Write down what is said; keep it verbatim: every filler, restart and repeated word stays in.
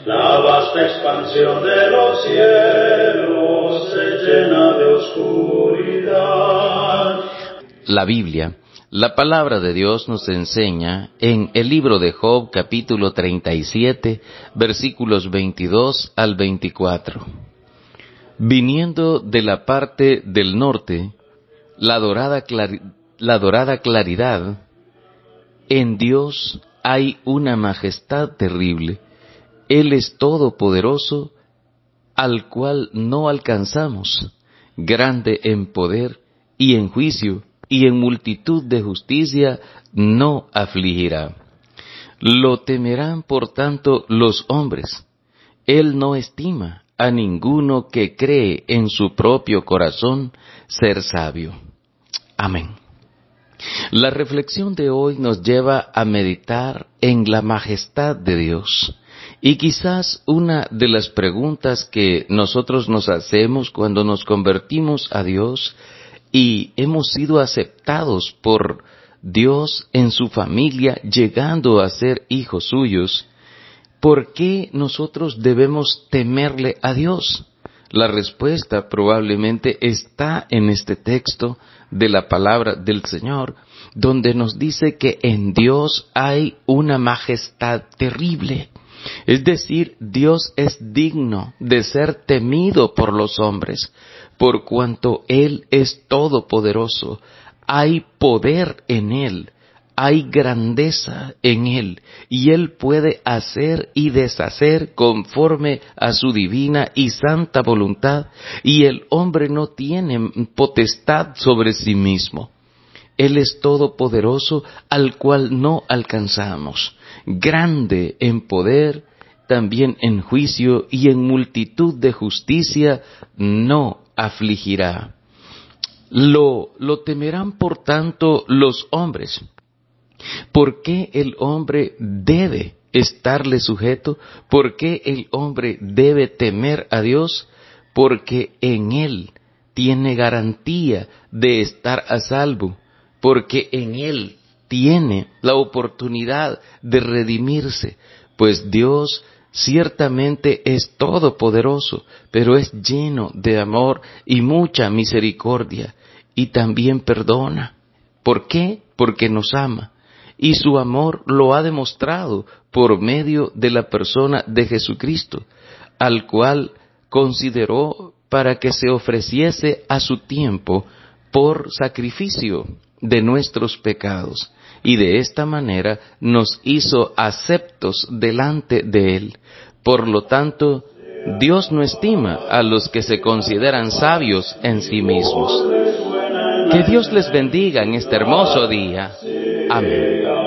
La vasta expansión de los cielos se llena de oscuridad. La Biblia, la palabra de Dios, nos enseña en el libro de Job, capítulo treinta y siete, versículos veintidós al veinticuatro. Viniendo de la parte del norte, la dorada, clari- la dorada claridad, en Dios hay una majestad terrible. Él es todopoderoso, al cual no alcanzamos, grande en poder y en juicio, y en multitud de justicia no afligirá. Lo temerán por tanto los hombres. Él no estima a ninguno que cree en su propio corazón ser sabio. Amén. La reflexión de hoy nos lleva a meditar en la majestad de Dios. Y quizás una de las preguntas que nosotros nos hacemos cuando nos convertimos a Dios y hemos sido aceptados por Dios en su familia, llegando a ser hijos suyos, ¿por qué nosotros debemos temerle a Dios? La respuesta probablemente está en este texto de la palabra del Señor, donde nos dice que en Dios hay una majestad terrible. Es decir, Dios es digno de ser temido por los hombres, por cuanto Él es todopoderoso. Hay poder en Él, hay grandeza en Él, y Él puede hacer y deshacer conforme a su divina y santa voluntad, y el hombre no tiene potestad sobre sí mismo. Él es todopoderoso, al cual no alcanzamos, grande en poder, también en juicio, y en multitud de justicia no afligirá. Lo, lo temerán por tanto los hombres. ¿Por qué el hombre debe estarle sujeto? ¿Por qué el hombre debe temer a Dios? Porque en Él tiene garantía de estar a salvo, porque en Él tiene la oportunidad de redimirse, pues Dios ciertamente es todopoderoso, pero es lleno de amor y mucha misericordia, y también perdona. ¿Por qué? Porque nos ama. Y su amor lo ha demostrado por medio de la persona de Jesucristo, al cual consideró para que se ofreciese a su tiempo por sacrificio de nuestros pecados, y de esta manera nos hizo aceptos delante de Él. Por lo tanto, Dios no estima a los que se consideran sabios en sí mismos. Que Dios les bendiga en este hermoso día. Amén.